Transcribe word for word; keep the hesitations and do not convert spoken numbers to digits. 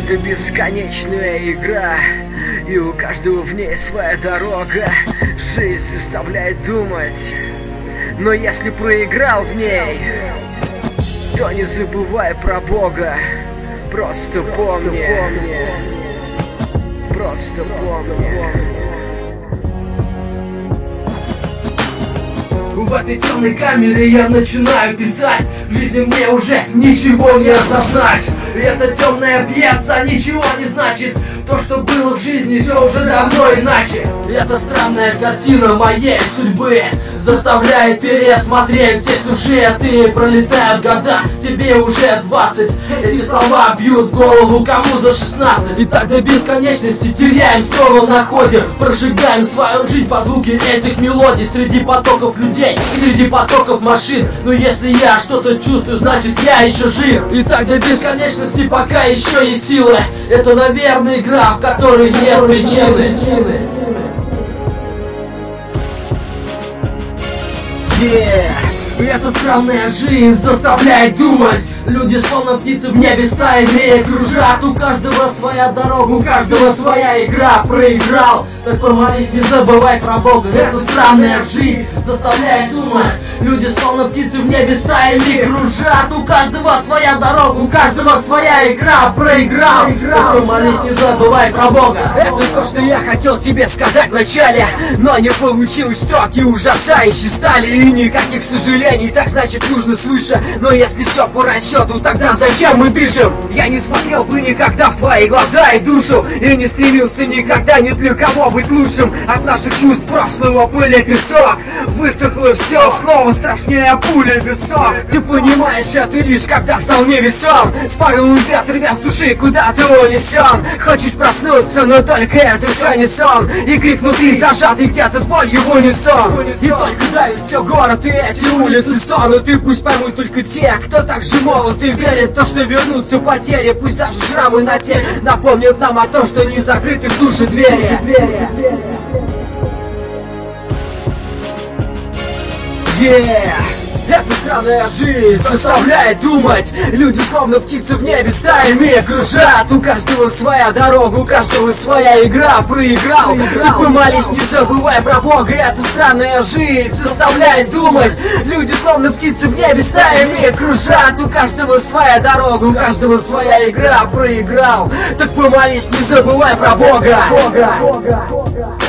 Это бесконечная игра, и у каждого в ней своя дорога. Жизнь заставляет думать, но если проиграл в ней, то не забывай про Бога. Просто помни, просто помни. В этой темной камере я начинаю писать. В жизни мне уже ничего не осознать. Эта темная пьеса ничего не значит. То, что было в жизни, все уже давно иначе. Эта странная картина моей судьбы заставляет пересмотреть все сюжеты. Пролетают года, тебе уже двадцать. Эти слова бьют в голову, кому за шестнадцать. И так до бесконечности теряем снова на ходе. Прожигаем свою жизнь по звуке этих мелодий. Среди потоков людей, среди потоков машин. Но если я что-то чувствую, значит я еще жив. И так до бесконечности, пока еще есть силы. Это, наверное, игра, в которой нет причины. Yeah. Эта странная жизнь заставляет думать. Люди словно птицы в небе стаями кружат. У каждого своя дорога, у каждого своя игра. Проиграл, так помолись, не забывай про Бога. Эта странная жизнь заставляет думать. Люди словно птицы в небе стаями кружат. У каждого своя дорога, у каждого своя игра. Проиграл, так помолись, не забывай про Бога. Это то, что я хотел тебе сказать вначале, но не получилось, строки ужасающие стали. И никаких сожалений, так значит нужно свыше. Но если все по расчету, тогда зачем мы дышим? Я не смотрел бы никогда в твои глаза и душу, и не стремился никогда ни для кого быть лучшим. От наших чувств прошлого пыли песок. Высохло все, слово страшнее пули в висок. Ты понимаешь это лишь когда стал невесом. С порывом ветра вес души куда-то унесен. Хочешь проснуться, но только это все не сон. И крик внутри зажатый где-то с болью в унисон. И только давит все город и эти улицы стонут. И пусть поймут только те, кто так же молод и верит в то, что вернутся потери. Пусть даже шрамы на теле напомнят нам о том, что не закрыты в душе двери. Yeah. Эта странная жизнь заставляет думать. Люди словно птицы в небе стаями кружат. У каждого своя дорога, у каждого своя игра. Проиграл, ты помолись, не забывай про Бога. Эта странная жизнь заставляет думать. Люди словно птицы в небе стаями кружат. У каждого своя дорога, у каждого своя игра. Проиграл, так помолись, не забывай про Бога.